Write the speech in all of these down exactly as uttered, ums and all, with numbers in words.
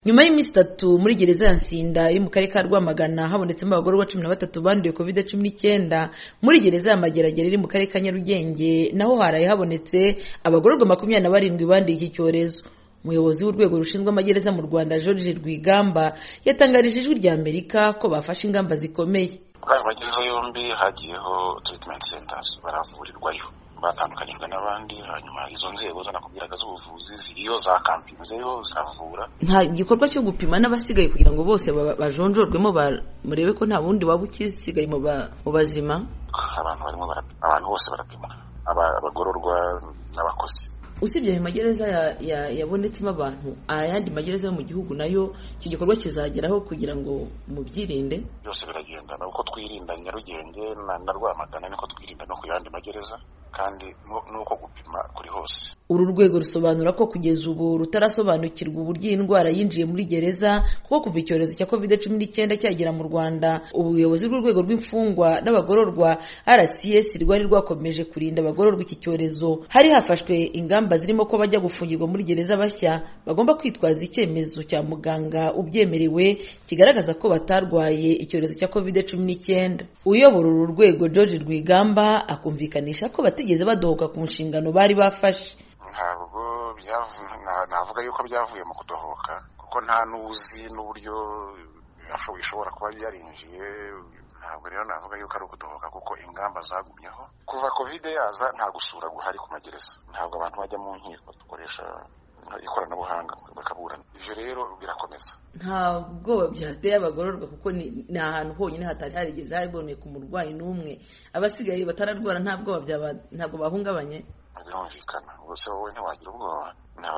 Nyuma y'iminsi itatu muri gereza ya Nsinda iri mu karere ka Rwamagana habonetsemo abagororwa cumi na batatu banduye covid cumi n'icyenda, muri gereza ya Mageragere iri mu karere ka Nyarugenge naho haraye habonetse abagororwa makumyabiri na barindwi banduye iki cyorezo. Umuyobozi w'urwego rushinzwe amagereza mu Rwanda George Rwigamba yatangarije ijwi rya Amerika ko bafashe ingamba zikomeye. Kuri aya magereza yombi hagiyeho treatment centers baravurirwayo batandukanyijwe n'abandi, hanyuma izo nzego zanakubwiraga z'ubuvuzi ziriyo zakampinzeyo ziravura. Nta gikorwa cyo gupima n'abasigaye kugira ngo bose bajonjorwemo murebe ko nta bundi waba ukisigaye mu bazima. Abantu barimo barapima, abantu bose barapima, abagororwa n'abakozi. Usibye ayo magereza yabonetsemo abantu, ayandi magereza yo mu gihugu nayo iki gikorwa kizageraho kugira ngo mubyirinde. Byose biragenda uko twirinda Nyarugenge na Rwamagana niko twirinda no ku yandi magereza, kandi nuko gupima kuri hose. Uru rwego rusobanura ko kugeza ubu rutarasobanukirwa uburyo indwara yinjiye muri gereza, kuko kuva icyorezo cya covid cumi n'icyenda cyagera mu Rwanda ubuyobozi bw'urwego rw'imfungwa n'abagororwa R C S rwari rwakomeje kurinda abagororwa iki cyorezo. Hari hafashwe ingamba zirimo ko bajya gufungirwa muri gereza bashya bagomba kwitwaza icyemezo cya muganga ubyemerewe kigaragaza ko batarwaye icyorezo cya covid cumi n'icyenda. Uyobora uru rwego George Rwigamba akumvikanisha ko batigeze badohoka ku nshingano bari bafashe. Ntabwo navuga yuko byavuye mu kudohoka, kuko nta n'uzi n'uburyo bishobora kuba byarinjiye. Ntabwo rero navuga yuko ari ukudohoka, kuko ingamba zagumyeho kuva covid yaza. Nta gusura guhari ku magereza, ntabwo abantu bajya mu nkiko, dukoresha ikoranabuhanga bakaburana. Ivyo rero birakomeza. Nta bwoba byateye abagororwa, kuko ni ahantu honyine hatari harigeze haboneka umurwayi n'umwe. Abasigaye batararwara nta bwoba ntabwo bahungabanye. Birumvikana ubuse wowe ntiwagira ubwoba,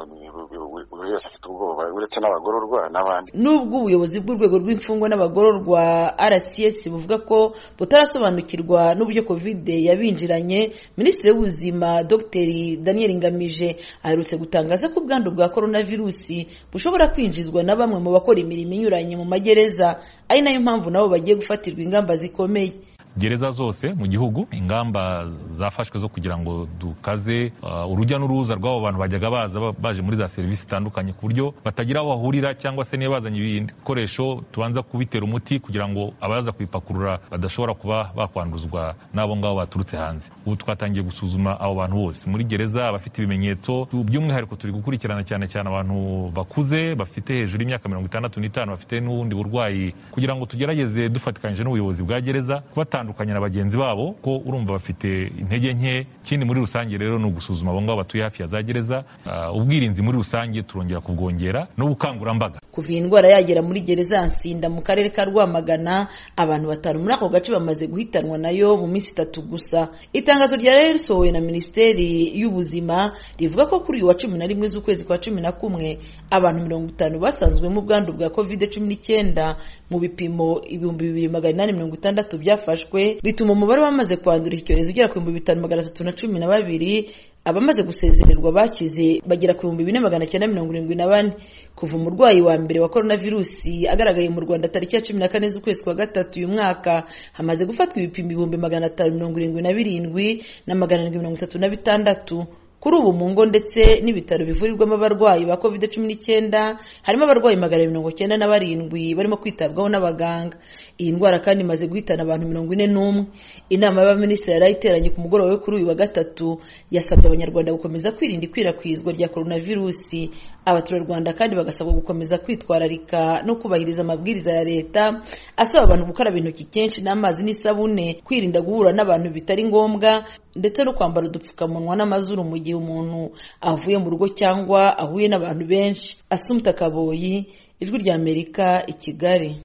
buri wese afite ubwoba uretse n'abagororwa n'abandi. Nubwo ubuyobozi bw'urwego rw'imfungwa n'abagororwa R C S buvuga ko butarasobanukirwa n'uburyo covid yabinjiranye, Minisitiri w'Ubuzima Dr Daniel Ngamije aherutse gutangaza ko ubwandu bwa coronavirus bushobora kwinjizwa na bamwe mu bakora imirimo inyuranye mu magereza, ari nayo mpamvu nabo bagiye gufatirwa ingamba zikomeye. Gereza zose mu gihugu ingamba zafashwe zo kugira ngo dukaze uh, urujya n'uruza rw'abo bantu bajyaga baza baje muri za serivisi zitandukanye, ku buryo batagira aho bahurira, cyangwa se niba bazanye ibikoresho tubanza kubitera umuti kugira ngo abaza kwipakurura badashobora kuba bakwanduzwa n'abo ngabo baturutse hanze. Ubu twatangiye gusuzuma abo bantu bose muri gereza, abafite ibimenyetso. By'umwihariko turi gukurikirana cyane cyane abantu bakuze bafite hejuru y'imyaka mirongo itandatu n'itanu bafite n'ubundi burwayi, kugira ngo tugerageze dufatikanyije n'ubuyobozi bwa gereza kubata na bagenzi babo, ko urumva bafite intege nke. Kindi muri rusange rero ni ugusuzuma abo ngabo batuye hafi ya za gereza. Uh, ubwirinzi muri rusange turongera kubwongera n'ubukangurambaga. Kuva iyi ndwara yagera muri gereza ya Nsinda mu karere ka Rwamagana, abantu batanu muri ako gace bamaze guhitanwa nayo mu minsi itatu gusa. Itangazo rya rero risohowe na Minisiteri y'Ubuzima rivuga ko kuri uyu wa cumi na rimwe z'ukwezi kwa cumi na kumwe abantu mirongo itanu basanzwemo ubwandu bwa covid cumi n'icyenda mu bipimo ibihumbi bibiri magana inani mirongo itandatu byafashwe, bituma umubare wamaze kwandura icyorezo ugera ku bihumbi bitanu magana atatu na cumi na babiri. Abamaze gusezererwa bakize bagera ku bihumbi bine magana cyenda mirongo irindwi na bane. Kuva umurwayi wa mbere wa coronavirusi agaragaye mu Rwanda tariki ya cumi na kane z'ukwezi kwa gatatu uyu mwaka, hamaze gufatwa ibipimo ibihumbi magana atanu mirongo irindwi na birindwi na magana arindwi mirongo itatu na bitandatu. Kuri ubu mu ngo ndetse n'ibitaro bivurirwamo abarwayi ba covid cumi n'icyenda harimo abarwayi magana mirongo cyenda na barindwi barimo kwitabwaho n'abaganga. Iyi ndwara kandi imaze guhitana abantu mirongo ine n'umwe. Inama y'abaminisitiri yari iteranye ku mugoroba wo kuri uyu wa gatatu yasabye abanyarwanda gukomeza kwirinda ikwirakwizwa rya coronavirusi. Abaturarwanda kandi bagasabwa gukomeza kwitwararika no kubahiriza amabwiriza ya leta, asaba abantu gukaraba intoki kenshi n'amazi n'isabune, kwirinda guhura n'abantu bitari ngombwa, ndetse no kwambara udupfukamunwa n'amazuru mu gihe umuntu avuye mu rugo cyangwa ahuye n'abantu benshi. Assumpta Kaboyi, Ijwi rya Amerika, i Kigali.